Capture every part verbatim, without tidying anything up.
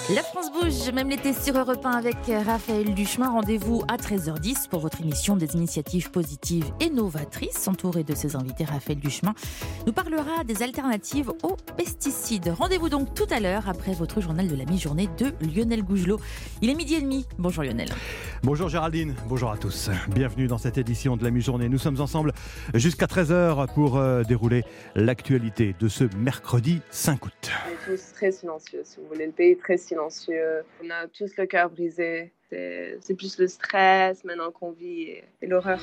La France bouge, même l'été sur Europe un avec Raphaël Duchemin. Rendez-vous à treize heures dix pour votre émission des initiatives positives et novatrices. Entouré de ses invités, Raphaël Duchemin nous parlera des alternatives aux pesticides. Rendez-vous donc tout à l'heure après votre journal de la mi-journée de Lionel Gougelot. Il est midi et demi. Bonjour Lionel. Bonjour Géraldine, bonjour à tous. Bienvenue dans cette édition de la mi-journée. Nous sommes ensemble jusqu'à treize heures pour euh, dérouler l'actualité de ce mercredi cinq août. On est tous très silencieux, si vous voulez. Le pays est très silencieux. On a tous le cœur brisé. C'est, c'est plus le stress maintenant qu'on vit et, et l'horreur.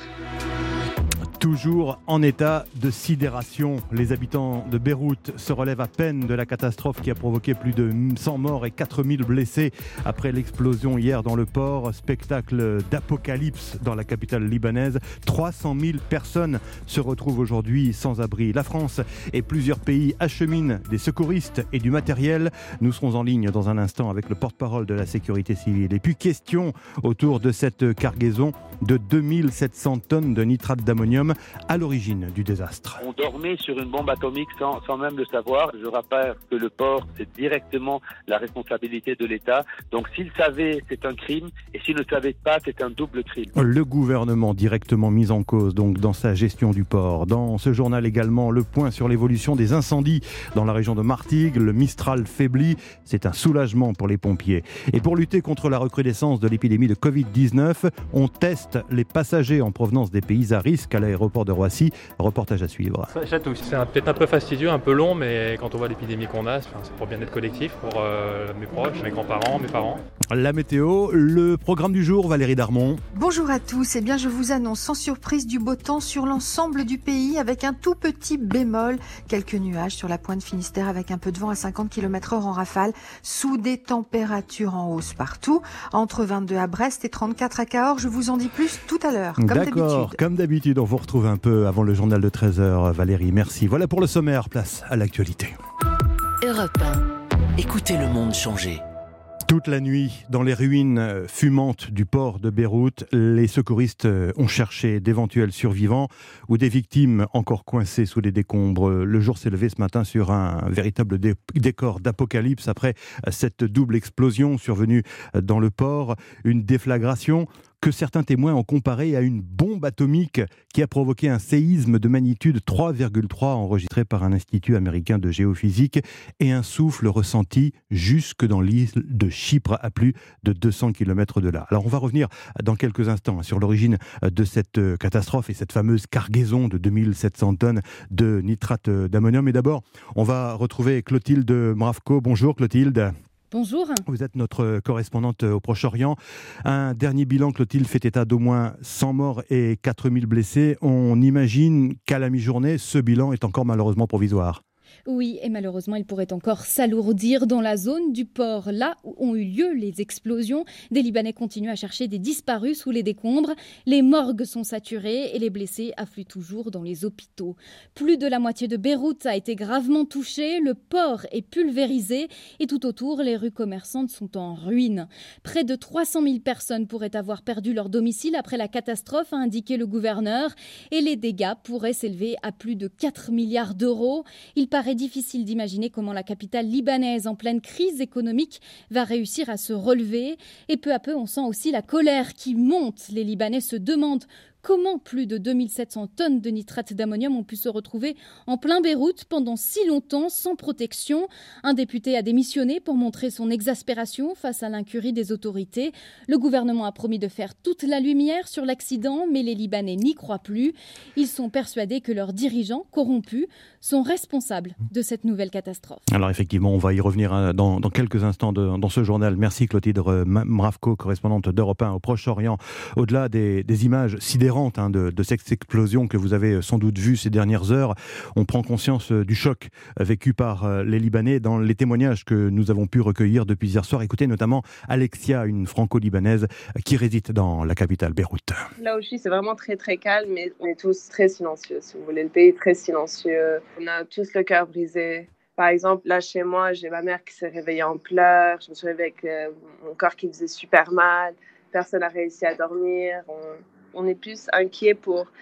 Toujours en état de sidération, les habitants de Beyrouth se relèvent à peine de la catastrophe qui a provoqué plus de cent morts et quatre mille blessés après l'explosion hier dans le port. Spectacle d'apocalypse dans la capitale libanaise. trois cent mille personnes se retrouvent aujourd'hui sans abri. La France et plusieurs pays acheminent des secouristes et du matériel. Nous serons en ligne dans un instant avec le porte-parole de la sécurité civile. Et puis question autour de cette cargaison de deux mille sept cents tonnes de nitrate d'ammonium à l'origine du désastre. On dormait sur une bombe atomique sans, sans même le savoir. Je rappelle que le port, c'est directement la responsabilité de l'État. Donc s'il savait, c'est un crime. Et s'il ne savait pas, c'est un double crime. Le gouvernement directement mis en cause donc dans sa gestion du port. Dans ce journal également, le point sur l'évolution des incendies dans la région de Martigues. Le Mistral faiblit. C'est un soulagement pour les pompiers. Et pour lutter contre la recrudescence de l'épidémie de covid dix-neuf, on teste les passagers en provenance des pays à risque à l'aéroport de Roissy. Reportage à suivre. C'est un, peut-être un peu fastidieux, un peu long, mais quand on voit l'épidémie qu'on a, c'est pour bien-être collectif, pour euh, mes proches, mes grands-parents, mes parents. La météo, le programme du jour, Valérie Darmon. Bonjour à tous. Eh bien, je vous annonce sans surprise du beau temps sur l'ensemble du pays avec un tout petit bémol. Quelques nuages sur la pointe Finistère avec un peu de vent à cinquante kilomètres heure en rafale, sous des températures en hausse partout. Entre vingt-deux à Brest et trente-quatre à Cahors. Je vous en dis plus tout à l'heure, comme D'accord, d'habitude. Comme d'habitude, on vous retrouve un peu avant le journal de treize heures. Valérie, merci. Voilà pour le sommaire, place à l'actualité. Europe un. Écoutez le monde changer. Toute la nuit, dans les ruines fumantes du port de Beyrouth, les secouristes ont cherché d'éventuels survivants ou des victimes encore coincées sous les décombres. Le jour s'est levé ce matin sur un véritable dé- décor d'apocalypse après cette double explosion survenue dans le port. Une déflagration que certains témoins ont comparé à une bombe atomique qui a provoqué un séisme de magnitude trois virgule trois enregistré par un institut américain de géophysique et un souffle ressenti jusque dans l'île de Chypre à plus de deux cents kilomètres de là. Alors on va revenir dans quelques instants sur l'origine de cette catastrophe et cette fameuse cargaison de deux mille sept cents tonnes de nitrate d'ammonium. Et d'abord, on va retrouver Clotilde Mravko. Bonjour Clotilde. Bonjour. Vous êtes notre correspondante au Proche-Orient. Un dernier bilan, Clotilde, fait état d'au moins cent morts et quatre mille blessés. On imagine qu'à la mi-journée, ce bilan est encore malheureusement provisoire. Oui, et malheureusement, il pourrait encore s'alourdir dans la zone du port, là où ont eu lieu les explosions. Des Libanais continuent à chercher des disparus sous les décombres. Les morgues sont saturées et les blessés affluent toujours dans les hôpitaux. Plus de la moitié de Beyrouth a été gravement touchée. Le port est pulvérisé et tout autour, les rues commerçantes sont en ruine. Près de trois cent mille personnes pourraient avoir perdu leur domicile après la catastrophe, a indiqué le gouverneur. Et les dégâts pourraient s'élever à plus de quatre milliards d'euros. Il paraît difficile d'imaginer comment la capitale libanaise en pleine crise économique va réussir à se relever. Et peu à peu, on sent aussi la colère qui monte. Les Libanais se demandent comment plus de deux mille sept cents tonnes de nitrate d'ammonium ont pu se retrouver en plein Beyrouth pendant si longtemps sans protection. Un député a démissionné pour montrer son exaspération face à l'incurie des autorités. Le gouvernement a promis de faire toute la lumière sur l'accident, mais les Libanais n'y croient plus. Ils sont persuadés que leurs dirigeants, corrompus, sont responsables de cette nouvelle catastrophe. Alors effectivement, on va y revenir dans, dans quelques instants de, dans ce journal. Merci Clotilde Mravko, correspondante d'Europe un au Proche-Orient. Au-delà des, des images sidérantes Hein, de, de cette explosion que vous avez sans doute vue ces dernières heures, on prend conscience du choc vécu par les Libanais dans les témoignages que nous avons pu recueillir depuis hier soir. Écoutez notamment Alexia, une franco-libanaise qui réside dans la capitale Beyrouth. Là où je suis, c'est vraiment très très calme, mais on est tous très silencieux, si vous voulez. Le pays est très silencieux. On a tous le cœur brisé. Par exemple, là chez moi, j'ai ma mère qui s'est réveillée en pleurs. Je me suis réveillée avec euh, mon corps qui faisait super mal. Personne n'a réussi à dormir. On... On est plus inquiet pour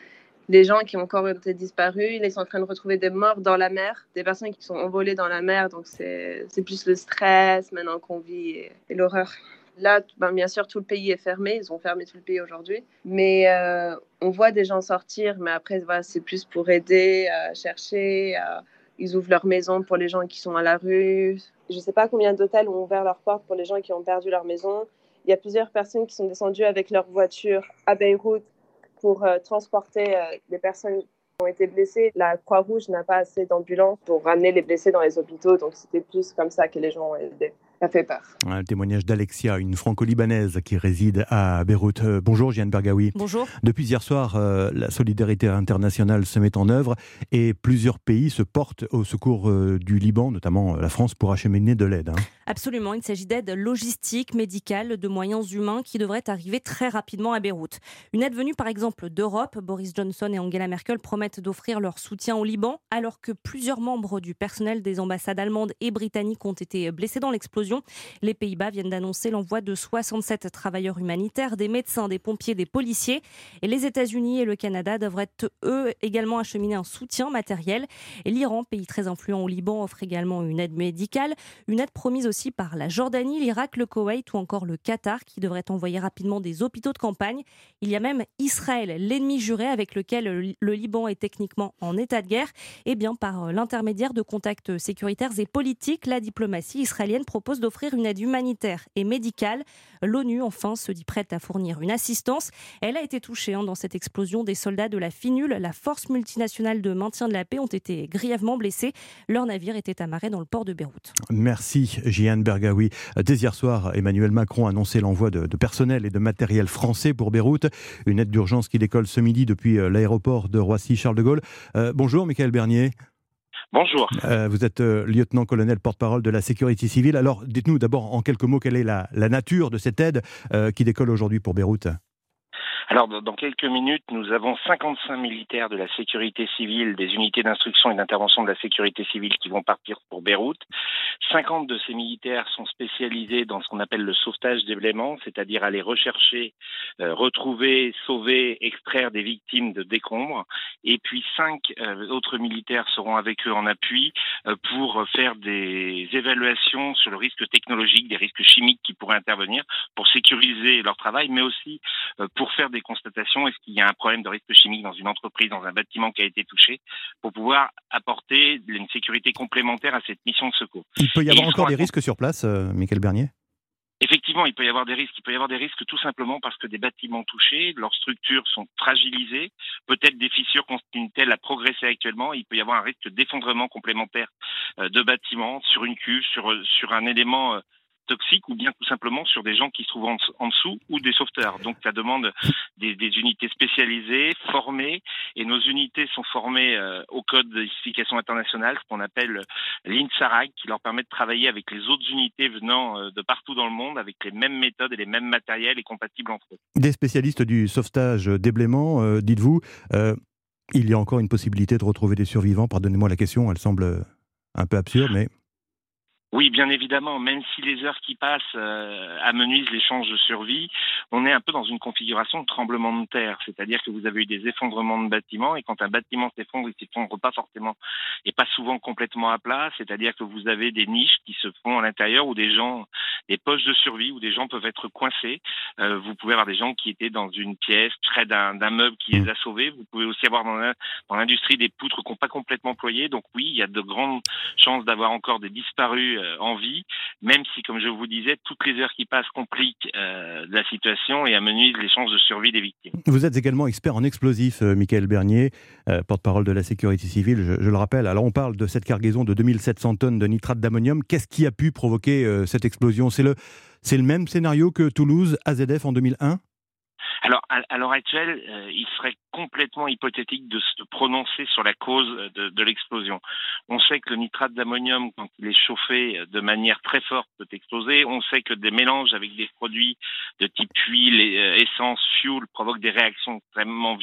les gens qui ont encore été disparus, ils sont en train de retrouver des morts dans la mer, des personnes qui sont envolées dans la mer. Donc, c'est, c'est plus le stress maintenant qu'on vit et, et l'horreur. Là, ben, bien sûr, tout le pays est fermé. Ils ont fermé tout le pays aujourd'hui. Mais euh, on voit des gens sortir. Mais après, voilà, c'est plus pour aider, à chercher. À... Ils ouvrent leur maison pour les gens qui sont à la rue. Je ne sais pas combien d'hôtels ont ouvert leurs portes pour les gens qui ont perdu leur maison. Il y a plusieurs personnes qui sont descendues avec leur voiture à Beyrouth pour euh, transporter euh, les personnes qui ont été blessées. La Croix-Rouge n'a pas assez d'ambulances pour ramener les blessés dans les hôpitaux. Donc, c'était plus comme ça que les gens ont aidé. Ça fait peur. Un témoignage d'Alexia, une franco-libanaise qui réside à Beyrouth. Euh, bonjour Jeanne Bergaoui. Bonjour. Depuis hier soir, euh, la solidarité internationale se met en œuvre et plusieurs pays se portent au secours euh, du Liban, notamment la France, pour acheminer de l'aide. Hein. Absolument, il s'agit d'aide logistique, médicale, de moyens humains qui devraient arriver très rapidement à Beyrouth. Une aide venue par exemple d'Europe. Boris Johnson et Angela Merkel promettent d'offrir leur soutien au Liban, alors que plusieurs membres du personnel des ambassades allemandes et britanniques ont été blessés dans l'explosion. Les Pays-Bas viennent d'annoncer l'envoi de soixante-sept travailleurs humanitaires, des médecins, des pompiers, des policiers. Et les États-Unis et le Canada devraient, eux, également acheminer un soutien matériel. Et l'Iran, pays très influent au Liban, offre également une aide médicale. Une aide promise aussi par la Jordanie, l'Irak, le Koweït ou encore le Qatar, qui devraient envoyer rapidement des hôpitaux de campagne. Il y a même Israël, l'ennemi juré avec lequel le Liban est techniquement en état de guerre. Et bien, par l'intermédiaire de contacts sécuritaires et politiques, la diplomatie israélienne propose d'offrir une aide humanitaire et médicale. L'ONU, enfin, se dit prête à fournir une assistance. Elle a été touchée hein, dans cette explosion. Des soldats de la FINUL, la force multinationale de maintien de la paix, ont été grièvement blessés. Leur navire était amarré dans le port de Beyrouth. Merci, Jeanne Bergaoui. Dès hier soir, Emmanuel Macron a annoncé l'envoi de, de personnel et de matériel français pour Beyrouth. Une aide d'urgence qui décolle ce midi depuis l'aéroport de Roissy-Charles de Gaulle. Euh, bonjour, Michael Bernier. Bonjour. Euh, vous êtes euh, lieutenant-colonel porte-parole de la sécurité civile. Alors, dites-nous d'abord en quelques mots quelle est la, la nature de cette aide euh, qui décolle aujourd'hui pour Beyrouth. Alors, dans quelques minutes, nous avons cinquante-cinq militaires de la sécurité civile, des unités d'instruction et d'intervention de la sécurité civile qui vont partir pour Beyrouth. cinquante de ces militaires sont spécialisés dans ce qu'on appelle le sauvetage des blêments, c'est-à-dire aller rechercher, euh, retrouver, sauver, extraire des victimes de décombres. Et puis cinq euh, autres militaires seront avec eux en appui euh, pour faire des évaluations sur le risque technologique, des risques chimiques qui pourraient intervenir, pour sécuriser leur travail, mais aussi euh, pour faire des constatations. Est-ce qu'il y a un problème de risque chimique dans une entreprise, dans un bâtiment qui a été touché, pour pouvoir apporter une sécurité complémentaire à cette mission de secours. Il peut y avoir encore des risques sur place, euh, Michael Bernier ? Effectivement, il peut y avoir des risques. Il peut y avoir des risques tout simplement parce que des bâtiments touchés, leurs structures sont fragilisées. Peut-être des fissures continuent-elles à progresser actuellement. Il peut y avoir un risque d'effondrement complémentaire euh, de bâtiments sur une cuve, sur, sur un élément... Euh, toxiques ou bien tout simplement sur des gens qui se trouvent en, en dessous ou des sauveteurs. Donc ça demande des, des unités spécialisées, formées, et nos unités sont formées euh, au code d'identification internationale, ce qu'on appelle l'INSARAG, qui leur permet de travailler avec les autres unités venant euh, de partout dans le monde, avec les mêmes méthodes et les mêmes matériels et compatibles entre eux. Des spécialistes du sauvetage déblaiement, euh, dites-vous, euh, il y a encore une possibilité de retrouver des survivants. Pardonnez-moi la question, elle semble un peu absurde, mais... Oui, bien évidemment, même si les heures qui passent euh, amenuisent les chances de survie, on est un peu dans une configuration de tremblement de terre, c'est-à-dire que vous avez eu des effondrements de bâtiments, et quand un bâtiment s'effondre, il s'effondre pas forcément et pas souvent complètement à plat, c'est-à-dire que vous avez des niches qui se font à l'intérieur où des gens, des poches de survie, où des gens peuvent être coincés. Euh, vous pouvez avoir des gens qui étaient dans une pièce près d'un, d'un meuble qui les a sauvés. Vous pouvez aussi avoir dans, la, dans l'industrie des poutres qui n'ont pas complètement employées. Donc oui, il y a de grandes chances d'avoir encore des disparus en vie, même si, comme je vous disais, toutes les heures qui passent compliquent euh, la situation et amenuisent les chances de survie des victimes. Vous êtes également expert en explosifs, euh, Michael Bernier, euh, porte-parole de la sécurité civile, je, je le rappelle. Alors on parle de cette cargaison de deux mille sept cents tonnes de nitrate d'ammonium. Qu'est-ce qui a pu provoquer euh, cette explosion ? C'est le, c'est le même scénario que Toulouse, A Z F en deux mille un ? Alors, à, à l'heure actuelle, euh, il serait complètement hypothétique de se prononcer sur la cause de, de l'explosion. On sait que le nitrate d'ammonium, quand il est chauffé de manière très forte, peut exploser. On sait que des mélanges avec des produits de type huile, et, euh, essence, fuel provoquent des réactions extrêmement violentes.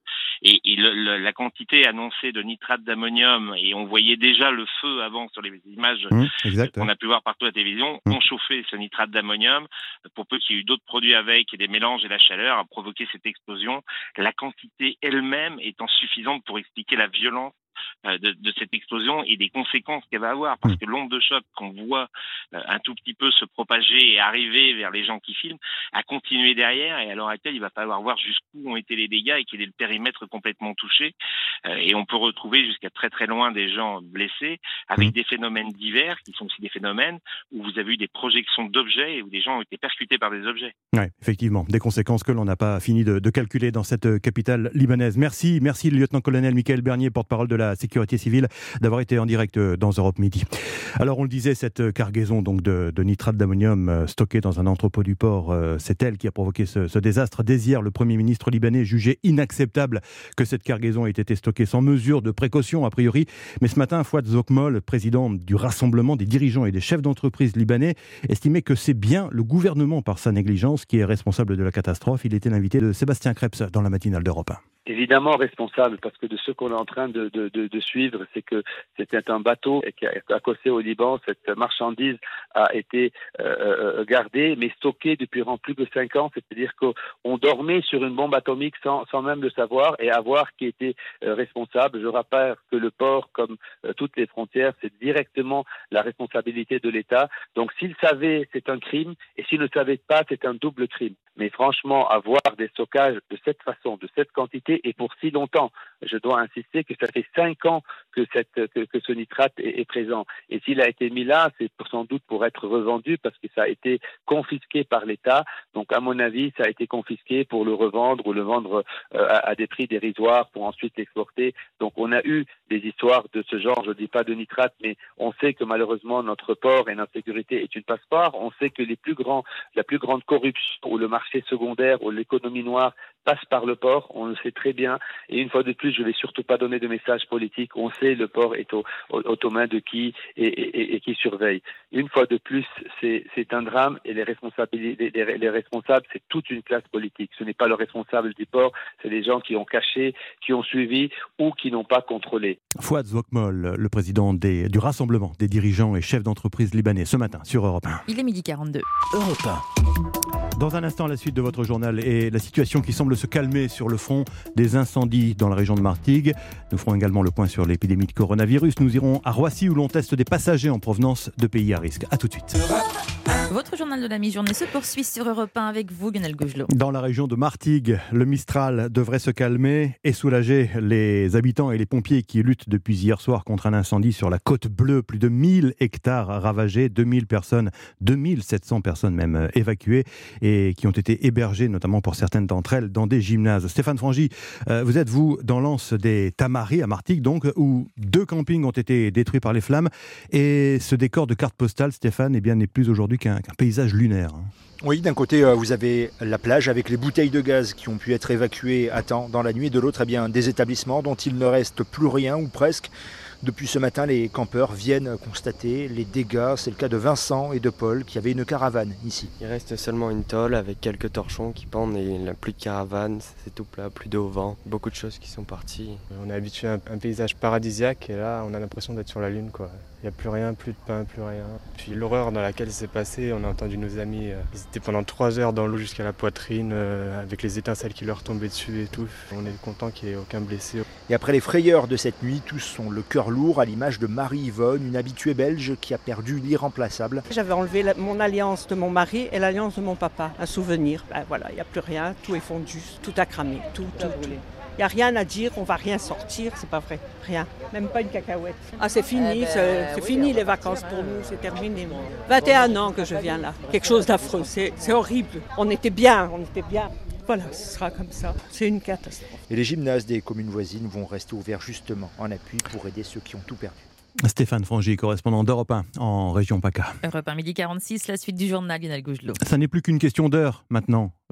Et, et le, le, la quantité annoncée de nitrate d'ammonium, et on voyait déjà le feu avant sur les images mmh, exact, qu'on ouais. a pu voir partout à la télévision, mmh. ont chauffé ce nitrate d'ammonium, pour peu qu'il y ait eu d'autres produits avec, et des mélanges et la chaleur a provoqué cette explosion. La quantité elle-même étant suffisante pour expliquer la violence De, de cette explosion et des conséquences qu'elle va avoir, parce que l'onde de choc qu'on voit euh, un tout petit peu se propager et arriver vers les gens qui filment a continué derrière, et à l'heure actuelle il va falloir voir jusqu'où ont été les dégâts et quel est le périmètre complètement touché, euh, et on peut retrouver jusqu'à très très loin des gens blessés avec mmh. des phénomènes divers qui sont aussi des phénomènes où vous avez eu des projections d'objets et où des gens ont été percutés par des objets. Oui, effectivement, des conséquences que l'on n'a pas fini de, de calculer dans cette capitale libanaise. Merci, merci le lieutenant-colonel Michael Bernier, porte-parole de la sécurité civile, d'avoir été en direct dans Europe Midi. Alors on le disait, cette cargaison donc de, de nitrate d'ammonium stocké dans un entrepôt du port, c'est elle qui a provoqué ce, ce désastre. Dès hier, le Premier ministre libanais jugeait inacceptable que cette cargaison ait été stockée sans mesure de précaution a priori. Mais ce matin, Fouad Zokmol, président du Rassemblement des dirigeants et des chefs d'entreprise libanais, estimait que c'est bien le gouvernement par sa négligence qui est responsable de la catastrophe. Il était l'invité de Sébastien Krebs dans la matinale d'Europe un. Évidemment responsable, parce que de ce qu'on est en train de, de, de, de suivre, c'est que c'était un bateau qui a accosté au Liban. Cette marchandise a été euh, gardée, mais stockée depuis plus de cinq ans. C'est-à-dire qu'on dormait sur une bombe atomique sans, sans même le savoir, et à voir qui était euh, responsable. Je rappelle que le port, comme euh, toutes les frontières, c'est directement la responsabilité de l'État. Donc s'il savait, c'est un crime, et s'il ne savait pas, c'est un double crime. Mais franchement, avoir des stockages de cette façon, de cette quantité et pour si longtemps, je dois insister que ça fait cinq ans que, cette, que, que ce nitrate est, est présent. Et s'il a été mis là, c'est pour, sans doute pour être revendu, parce que ça a été confisqué par l'État. Donc à mon avis, ça a été confisqué pour le revendre ou le vendre euh, à, à des prix dérisoires pour ensuite l'exporter. Donc on a eu des histoires de ce genre, je ne dis pas de nitrate, mais on sait que malheureusement notre port et notre sécurité est une passe-part. On sait que les plus grands, la plus grande corruption ou le marché secondaire ou l'économie noire passe par le port, on le sait très bien. Et une fois de plus, je ne vais surtout pas donner de message politique. On sait le port est au, au, aux mains de qui et, et, et qui surveille. Une fois de plus, c'est, c'est un drame, et les responsabilités, les, les responsables, c'est toute une classe politique. Ce n'est pas le responsable du port, c'est les gens qui ont caché, qui ont suivi ou qui n'ont pas contrôlé. Fouad Zokmol, le président des, du Rassemblement des dirigeants et chefs d'entreprise libanais, ce matin sur Europe un. Il est midi quarante-deux. Europe un. Dans un instant, la suite de votre journal et la situation qui semble se calmer sur le front des incendies dans la région de Martigues. Nous ferons également le point sur l'épidémie de coronavirus. Nous irons à Roissy où l'on teste des passagers en provenance de pays à risque. A tout de suite. Votre journal de la mi-journée se poursuit sur Europe un avec vous, Lionel Gougelot. Dans la région de Martigues, le Mistral devrait se calmer et soulager les habitants et les pompiers qui luttent depuis hier soir contre un incendie sur la Côte Bleue. Plus de mille hectares ravagés, deux mille personnes, deux mille sept cents personnes même évacuées et qui ont été hébergées, notamment pour certaines d'entre elles, dans des gymnases. Stéphane Frangy, euh, vous êtes, vous, dans l'anse des Tamaris à Martigues, donc, où deux campings ont été détruits par les flammes. Et ce décor de carte postale, Stéphane, eh bien, n'est plus aujourd'hui qu'un, qu'un paysage lunaire. Oui, d'un côté, vous avez la plage avec les bouteilles de gaz qui ont pu être évacuées à temps dans la nuit. De l'autre, eh bien, des établissements dont il ne reste plus rien, ou presque. Depuis ce matin, les campeurs viennent constater les dégâts. C'est le cas de Vincent et de Paul qui avaient une caravane ici. Il reste seulement une tôle avec quelques torchons qui pendent et il n'y a plus de caravane, c'est tout plat, plus de haut vent. Beaucoup de choses qui sont parties. On est habitué à un paysage paradisiaque et là on a l'impression d'être sur la lune, quoi. Il n'y a plus rien, plus de pain, plus rien. Puis l'horreur dans laquelle c'est passé, on a entendu nos amis, euh, ils étaient pendant trois heures dans l'eau jusqu'à la poitrine, euh, avec les étincelles qui leur tombaient dessus et tout. On est content qu'il n'y ait aucun blessé. Et après les frayeurs de cette nuit, tous ont le cœur lourd, à l'image de Marie-Yvonne, une habituée belge qui a perdu l'irremplaçable. J'avais enlevé la, mon alliance de mon mari et l'alliance de mon papa, un souvenir. Ben voilà, il n'y a plus rien, tout est fondu, tout a cramé, tout, tout, tout. Il n'y a rien à dire, on ne va rien sortir, c'est pas vrai, rien. Même pas une cacahuète. Ah, c'est fini, eh ben, c'est, c'est oui, fini les vacances pour nous, c'est terminé. vingt et un ans que je viens là, quelque chose d'affreux, c'est, c'est horrible. On était bien, on était bien. Voilà, ce sera comme ça, c'est une catastrophe. Et les gymnases des communes voisines vont rester ouverts justement en appui pour aider ceux qui ont tout perdu. Stéphane Frangy, correspondant d'Europe un en région PACA. Europe un, midi quarante-six, la suite du journal, Lionel Gougelot. Ça n'est plus qu'une question d'heure maintenant.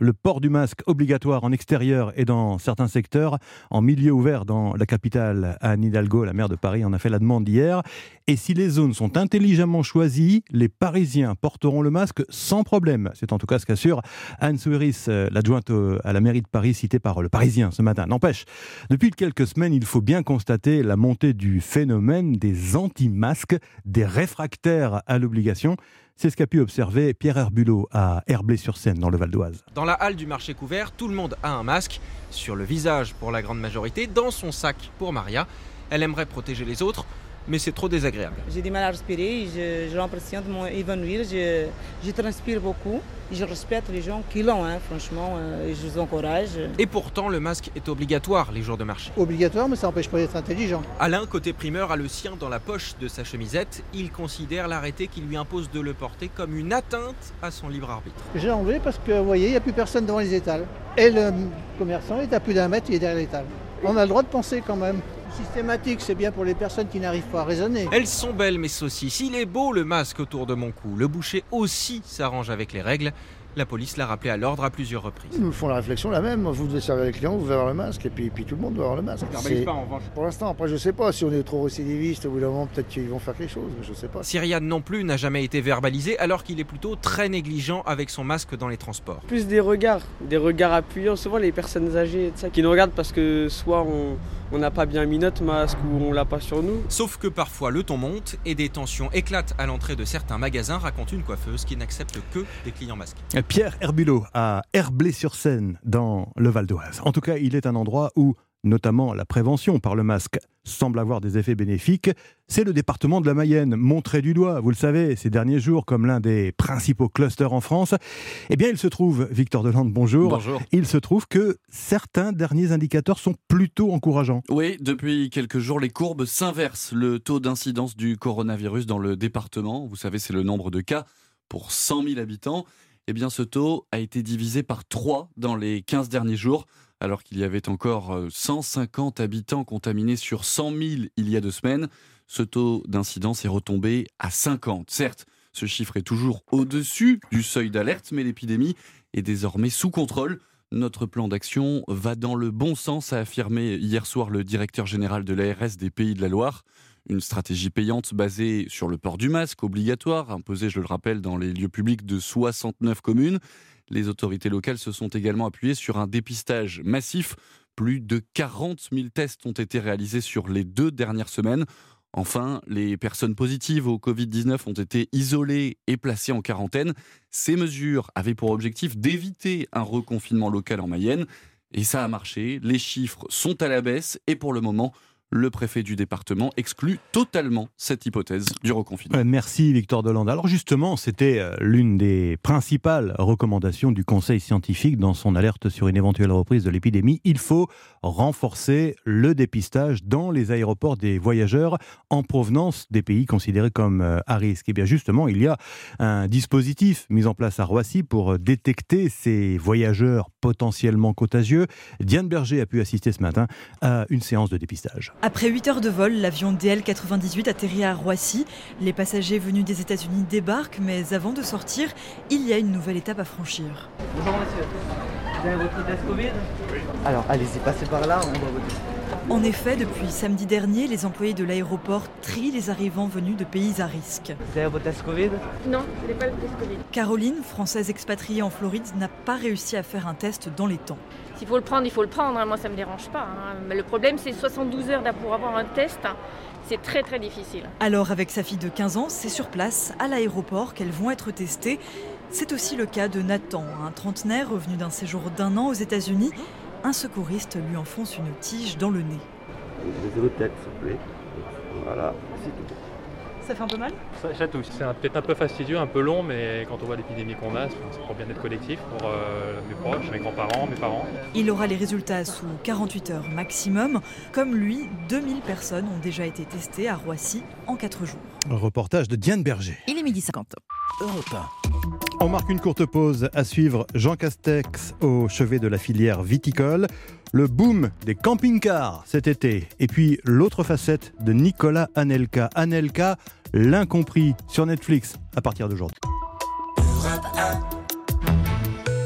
le port du masque obligatoire en extérieur et dans certains secteurs, en milieu ouvert dans la capitale. Anne Hidalgo, la maire de Paris, en a fait la demande hier. Et si les zones sont intelligemment choisies, les Parisiens porteront le masque sans problème. C'est en tout cas ce qu'assure Anne Souéris, l'adjointe à la mairie de Paris, citée par le Parisien ce matin. N'empêche, depuis quelques semaines, il faut bien constater la montée du phénomène des anti-masques, des réfractaires à l'obligation. C'est ce qu'a pu observer Pierre Herbulot à Herblay-sur-Seine, dans le Val d'Oise. Dans la halle du marché couvert, tout le monde a un masque, sur le visage pour la grande majorité, dans son sac pour Maria. Elle aimerait protéger les autres, mais c'est trop désagréable. J'ai du mal à respirer, j'ai l'impression de m'évanouir, je, je transpire beaucoup. Je respecte les gens qui l'ont, hein, franchement, euh, je les encourage. Et pourtant, le masque est obligatoire les jours de marché. Obligatoire, mais ça n'empêche pas d'être intelligent. Alain, côté primeur, a le sien dans la poche de sa chemisette. Il considère l'arrêté qui lui impose de le porter comme une atteinte à son libre arbitre. J'ai enlevé parce que, vous voyez, il n'y a plus personne devant les étals. Et le commerçant est à plus d'un mètre, il est derrière l'étal. On a le droit de penser quand même. Systématique, c'est bien pour les personnes qui n'arrivent pas à raisonner. Elles sont belles, mes saucisses. Il est beau le masque autour de mon cou. Le boucher aussi s'arrange avec les règles. La police l'a rappelé à l'ordre à plusieurs reprises. Ils nous font la réflexion la même. Vous devez servir les clients, vous devez avoir le masque, et puis, puis tout le monde doit avoir le masque. C'est... Pas, en revanche. Pour l'instant, après, je sais pas. Si on est trop récidiviste, au bout d'un moment, peut-être qu'ils vont faire quelque chose, mais je sais pas. Cyriane non plus n'a jamais été verbalisé, alors qu'il est plutôt très négligent avec son masque dans les transports. Plus des regards, des regards appuyants. Souvent, les personnes âgées ça, qui nous regardent parce que soit on... on n'a pas bien mis notre masque ou on l'a pas sur nous. Sauf que parfois le ton monte et des tensions éclatent à l'entrée de certains magasins, raconte une coiffeuse qui n'accepte que des clients masqués. Pierre Herbulot à Herblay-sur-Seine dans le Val d'Oise. En tout cas, il est un endroit où notamment la prévention par le masque semble avoir des effets bénéfiques. C'est le département de la Mayenne, montré du doigt, vous le savez, ces derniers jours comme l'un des principaux clusters en France. Eh bien, il se trouve, Victor Delande, bonjour. Bonjour. Il se trouve que certains derniers indicateurs sont plutôt encourageants. Oui, depuis quelques jours, les courbes s'inversent. Le taux d'incidence du coronavirus dans le département, vous savez, c'est le nombre de cas pour cent mille habitants. Eh bien, ce taux a été divisé par trois dans les quinze derniers jours, alors qu'il y avait encore cent cinquante habitants contaminés sur cent mille il y a deux semaines. Ce taux d'incidence est retombé à cinquante. Certes, ce chiffre est toujours au-dessus du seuil d'alerte, mais l'épidémie est désormais sous contrôle. Notre plan d'action va dans le bon sens, a affirmé hier soir le directeur général de l'A R S des Pays de la Loire. Une stratégie payante basée sur le port du masque obligatoire, imposé, je le rappelle, dans les lieux publics de soixante-neuf communes. Les autorités locales se sont également appuyées sur un dépistage massif. Plus de quarante mille tests ont été réalisés sur les deux dernières semaines. Enfin, les personnes positives au covid dix-neuf ont été isolées et placées en quarantaine. Ces mesures avaient pour objectif d'éviter un reconfinement local en Mayenne. Et ça a marché. Les chiffres sont à la baisse et pour le moment, le préfet du département exclut totalement cette hypothèse du reconfinement. Merci Victor Delande. Alors justement, c'était l'une des principales recommandations du Conseil scientifique dans son alerte sur une éventuelle reprise de l'épidémie. Il faut renforcer le dépistage dans les aéroports des voyageurs en provenance des pays considérés comme à risque. Et bien justement, il y a un dispositif mis en place à Roissy pour détecter ces voyageurs potentiellement contagieux. Diane Berger a pu assister ce matin à une séance de dépistage. Après huit heures de vol, l'avion D L quatre-vingt-dix-huit atterrit à Roissy. Les passagers venus des États-Unis débarquent, mais avant de sortir, il y a une nouvelle étape à franchir. Bonjour monsieur, vous avez votre test Covid ? Oui. Alors allez-y, passez par là, on va vous tester. En effet, depuis samedi dernier, les employés de l'aéroport trient les arrivants venus de pays à risque. Vous avez votre test Covid ? Non, je n'ai pas le test Covid. Caroline, française expatriée en Floride, n'a pas réussi à faire un test dans les temps. S'il faut le prendre, il faut le prendre. Moi, ça ne me dérange pas. Mais le problème, c'est soixante-douze heures pour avoir un test. C'est très, très difficile. Alors, avec sa fille de quinze ans, c'est sur place, à l'aéroport, qu'elles vont être testées. C'est aussi le cas de Nathan, un trentenaire revenu d'un séjour d'un an aux États-Unis. Un secouriste lui enfonce une tige dans le nez. Vous votre tête, s'il vous plaît. Voilà, c'est tout. Ça fait un peu mal ? Ça chatouille. C'est un, peut-être un peu fastidieux, un peu long, mais quand on voit l'épidémie qu'on a, c'est pour bien-être collectif, pour euh, mes proches, mes grands-parents, mes parents. Il aura les résultats sous quarante-huit heures maximum. Comme lui, deux mille personnes ont déjà été testées à Roissy en quatre jours. Un reportage de Diane Berger. Il est midi cinquante. Europe un. On marque une courte pause. À suivre, Jean Castex au chevet de la filière viticole. Le boom des camping-cars cet été. Et puis l'autre facette de Nicolas Anelka. Anelka, l'incompris, sur Netflix à partir d'aujourd'hui.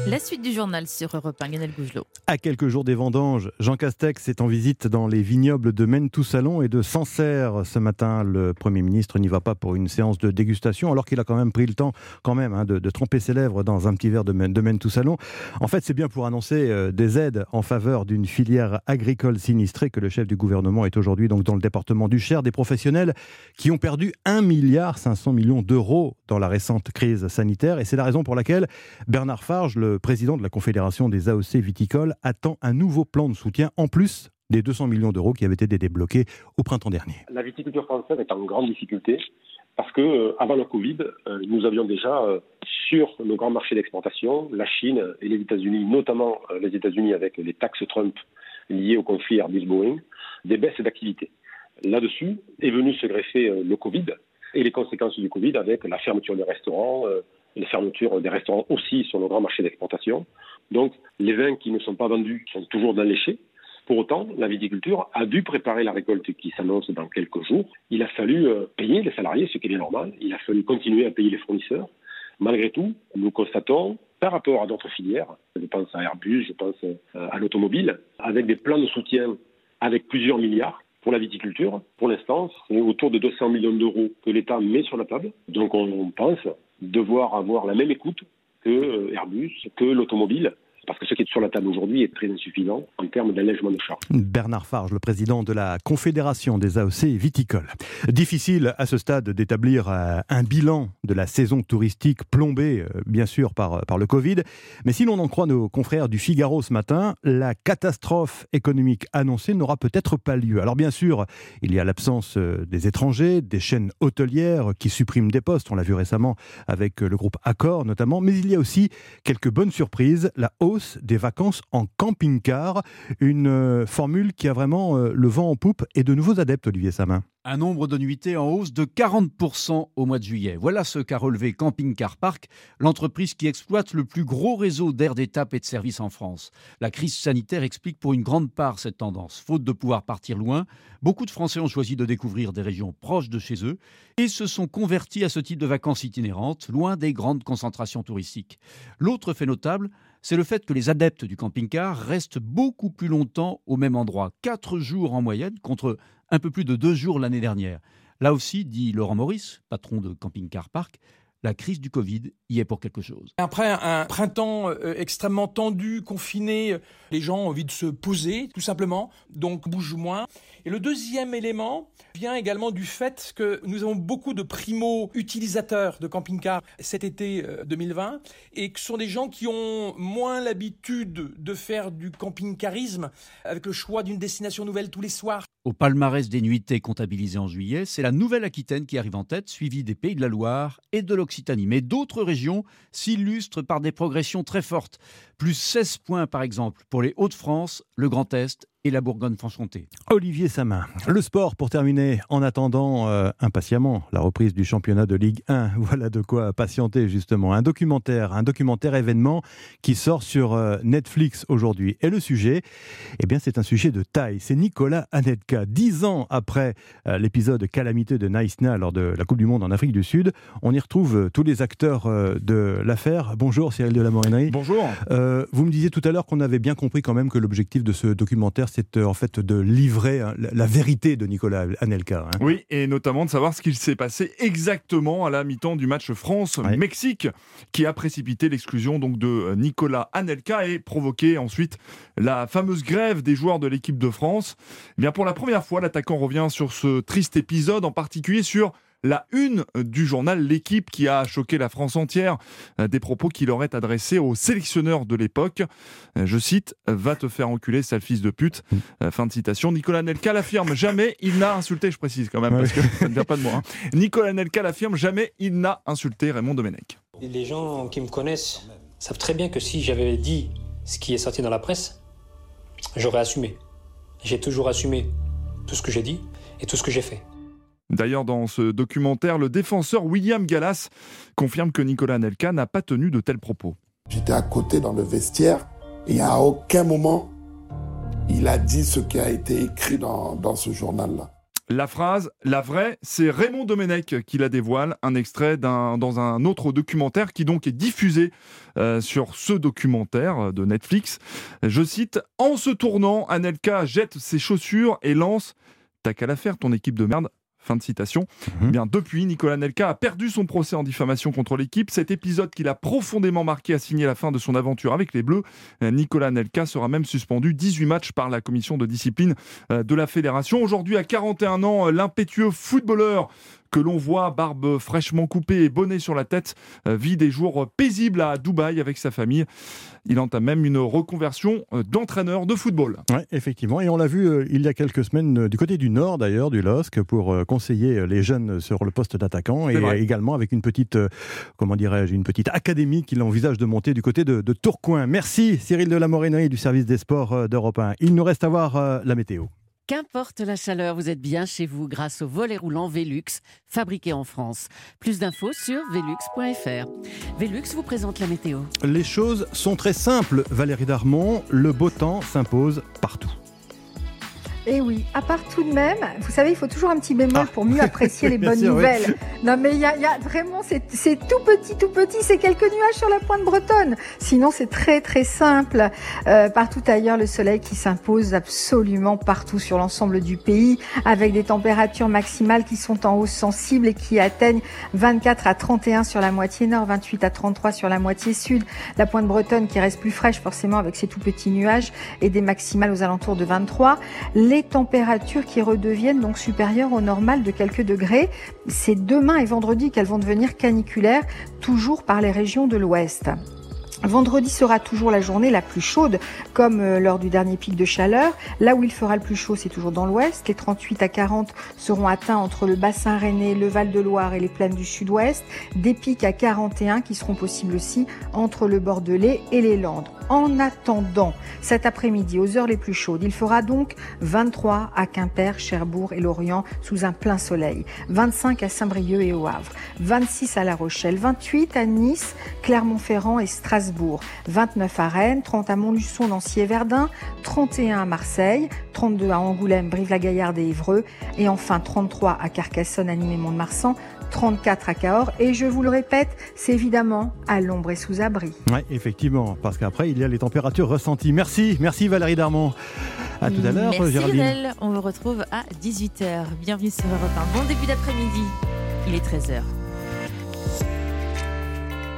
La suite du journal sur Europe un, Lionel Gougelot. À quelques jours des vendanges, Jean Castex est en visite dans les vignobles de Maine-Tout-Salon et de Sancerre. Ce matin, le Premier ministre n'y va pas pour une séance de dégustation, alors qu'il a quand même pris le temps quand même, hein, de, de tremper ses lèvres dans un petit verre de, Maine, de Maine-Tout-Salon. En fait, c'est bien pour annoncer euh, des aides en faveur d'une filière agricole sinistrée que le chef du gouvernement est aujourd'hui donc dans le département du Cher. Des professionnels qui ont perdu un milliard cinq cents millions d'euros dans la récente crise sanitaire. Et c'est la raison pour laquelle Bernard Farge, le président de la Confédération des A O C viticoles, attend un nouveau plan de soutien en plus des deux cents millions d'euros qui avaient été débloqués au printemps dernier. La viticulture française est en grande difficulté parce que euh, avant le Covid, euh, nous avions déjà euh, sur nos grands marchés d'exportation, la Chine et les États-Unis, notamment euh, les États-Unis avec les taxes Trump liées au conflit Airbus-Boeing, des baisses d'activité. Là-dessus est venu se greffer euh, le Covid et les conséquences du Covid avec la fermeture des restaurants, euh, les fermetures des restaurants aussi sur nos grands marchés d'exportation. Donc, les vins qui ne sont pas vendus sont toujours dans l'éché. Pour autant, la viticulture a dû préparer la récolte qui s'annonce dans quelques jours. Il a fallu payer les salariés, ce qui est bien normal. Il a fallu continuer à payer les fournisseurs. Malgré tout, nous constatons, par rapport à d'autres filières, je pense à Airbus, je pense à l'automobile, avec des plans de soutien avec plusieurs milliards pour la viticulture. Pour l'instant, c'est autour de deux cents millions d'euros que l'État met sur la table. Donc, on pense devoir avoir la même écoute que Airbus, que l'automobile, parce que ce qui est sur la table aujourd'hui est très insuffisant en termes d'allègement de charges. Bernard Farge, le président de la Confédération des A O C viticoles. Difficile à ce stade d'établir un bilan de la saison touristique plombée, bien sûr, par, par le Covid. Mais si l'on en croit nos confrères du Figaro ce matin, la catastrophe économique annoncée n'aura peut-être pas lieu. Alors bien sûr, il y a l'absence des étrangers, des chaînes hôtelières qui suppriment des postes. On l'a vu récemment avec le groupe Accor notamment. Mais il y a aussi quelques bonnes surprises. La hausse des vacances en camping-car, une euh, formule qui a vraiment euh, le vent en poupe et de nouveaux adeptes, Olivier Samin. Un nombre de nuitées en hausse de quarante pour cent au mois de juillet. Voilà ce qu'a relevé Camping Car Park, l'entreprise qui exploite le plus gros réseau d'aires d'étape et de services en France. La crise sanitaire explique pour une grande part cette tendance. Faute de pouvoir partir loin, beaucoup de Français ont choisi de découvrir des régions proches de chez eux et se sont convertis à ce type de vacances itinérantes, loin des grandes concentrations touristiques. L'autre fait notable, c'est le fait que les adeptes du camping-car restent beaucoup plus longtemps au même endroit, quatre jours en moyenne, contre un peu plus de deux jours l'année dernière. Là aussi, dit Laurent Maurice, patron de Camping Car Park, la crise du Covid y est pour quelque chose. Après un printemps extrêmement tendu, confiné, les gens ont envie de se poser, tout simplement, donc bougent moins. Et le deuxième élément vient également du fait que nous avons beaucoup de primo-utilisateurs de camping-car cet été deux mille vingt et que ce sont des gens qui ont moins l'habitude de faire du camping-carisme avec le choix d'une destination nouvelle tous les soirs. Au palmarès des nuitées comptabilisées en juillet, c'est la Nouvelle-Aquitaine qui arrive en tête, suivie des Pays de la Loire et de l'Occitanie. Mais d'autres régions s'illustrent par des progressions très fortes. Plus seize points par exemple pour les Hauts-de-France, le Grand Est et la Bourgogne-Franche-Comté. Olivier Samin. Le sport pour terminer, en attendant euh, impatiemment la reprise du championnat de Ligue un. Voilà de quoi patienter justement. Un documentaire, un documentaire événement qui sort sur euh, Netflix aujourd'hui. Et le sujet, eh bien c'est un sujet de taille. C'est Nicolas Anelka. Dix ans après euh, l'épisode calamiteux de Naïsna lors de la Coupe du Monde en Afrique du Sud, on y retrouve euh, tous les acteurs euh, de l'affaire. Bonjour Cyril de la Morinerie. Bonjour. Euh, vous me disiez tout à l'heure qu'on avait bien compris quand même que l'objectif de ce documentaire, c'est en fait de livrer hein, la, la vérité de Nicolas Anelka. Hein. Oui, et notamment de savoir ce qu'il s'est passé exactement à la mi-temps du match France-Mexique, ouais. qui a précipité l'exclusion donc de Nicolas Anelka et provoqué ensuite la fameuse grève des joueurs de l'équipe de France. Eh bien, pour la première fois, l'attaquant revient sur ce triste épisode, en particulier sur la une du journal L'Équipe qui a choqué la France entière, des propos qu'il aurait adressés au sélectionneur de l'époque. Je cite, « Va te faire enculer, sale fils de pute ». Fin de citation. Nicolas Anelka l'affirme, jamais il n'a insulté, je précise quand même, ouais. parce que ça ne vient pas de moi. Hein. Nicolas Anelka l'affirme, jamais il n'a insulté Raymond Domenech. Les gens qui me connaissent savent très bien que si j'avais dit ce qui est sorti dans la presse, j'aurais assumé. J'ai toujours assumé tout ce que j'ai dit et tout ce que j'ai fait. D'ailleurs, dans ce documentaire, le défenseur William Gallas confirme que Nicolas Anelka n'a pas tenu de tels propos. J'étais à côté dans le vestiaire et à aucun moment il a dit ce qui a été écrit dans, dans ce journal-là. La phrase, la vraie, c'est Raymond Domenech qui la dévoile, un extrait d'un, dans un autre documentaire qui donc est diffusé euh, sur ce documentaire de Netflix. Je cite, « En se tournant, Anelka jette ses chaussures et lance « T'as qu'à la faire, ton équipe de merde ». Fin de citation. Mmh. Bien, depuis, Nicolas Anelka a perdu son procès en diffamation contre l'équipe. Cet épisode qui l'a profondément marqué a signé la fin de son aventure avec les Bleus. Nicolas Anelka sera même suspendu dix-huit matchs par la commission de discipline de la fédération. Aujourd'hui, à quarante et un ans, l'impétueux footballeur que l'on voit, barbe fraîchement coupée et bonnet sur la tête, vit des jours paisibles à Dubaï avec sa famille. Il entame même une reconversion d'entraîneur de football. Oui, effectivement. Et on l'a vu euh, il y a quelques semaines euh, du côté du nord d'ailleurs, du L O S C, pour euh, conseiller les jeunes sur le poste d'attaquant. Et euh, également avec une petite, euh, comment dirais-je, une petite académie qu'il envisage de monter du côté de, de Tourcoing. Merci Cyril de la Morenoy du service des sports euh, d'Europe un. Il nous reste à voir euh, la météo. Qu'importe la chaleur, vous êtes bien chez vous grâce au volet roulant Velux, fabriqué en France. Plus d'infos sur velux point f r. Velux vous présente la météo. Les choses sont très simples, Valérie Darmon. Le beau temps s'impose partout. Et oui, à part tout de même, vous savez, il faut toujours un petit bémol ah. pour mieux apprécier les bonnes sûr, nouvelles. Oui. Non mais il y a, y a vraiment, c'est, c'est tout petit, tout petit, c'est quelques nuages sur la pointe bretonne. Sinon, c'est très très simple. Euh, partout ailleurs, le soleil qui s'impose absolument partout sur l'ensemble du pays, avec des températures maximales qui sont en hausse sensible et qui atteignent vingt-quatre à trente et un sur la moitié nord, vingt-huit à trente-trois sur la moitié sud. La pointe bretonne qui reste plus fraîche forcément avec ces tout petits nuages et des maximales aux alentours de vingt-trois. Les Les températures qui redeviennent donc supérieures au normal de quelques degrés. C'est demain et vendredi qu'elles vont devenir caniculaires, toujours par les régions de l'ouest. Vendredi sera toujours la journée la plus chaude, comme euh, lors du dernier pic de chaleur. Là où il fera le plus chaud, c'est toujours dans l'ouest. Les trente-huit à quarante seront atteints entre le bassin rennais, le Val-de-Loire et les plaines du sud-ouest. Des pics à quarante et un qui seront possibles aussi entre le Bordelais et les Landes. En attendant, cet après-midi, aux heures les plus chaudes, il fera donc vingt-trois à Quimper, Cherbourg et Lorient sous un plein soleil, vingt-cinq à Saint-Brieuc et au Havre, vingt-six à La Rochelle, vingt-huit à Nice, Clermont-Ferrand et Strasbourg, vingt-neuf à Rennes, trente à Montluçon, Nancy et Verdun, trente et un à Marseille, trente-deux à Angoulême, Brive-la-Gaillarde et Évreux et enfin trente-trois à Carcassonne, Nîmes et Mont-de-Marsan, trente-quatre à Cahors et je vous le répète, c'est évidemment à l'ombre et sous abri. Oui, effectivement, parce qu'après il y a les températures ressenties. Merci, merci Valérie Darmon. À tout à l'heure, merci Géraldine. Lionel, on vous retrouve à dix-huit heures. Bienvenue sur Europe un. Bon début d'après-midi, il est treize heures.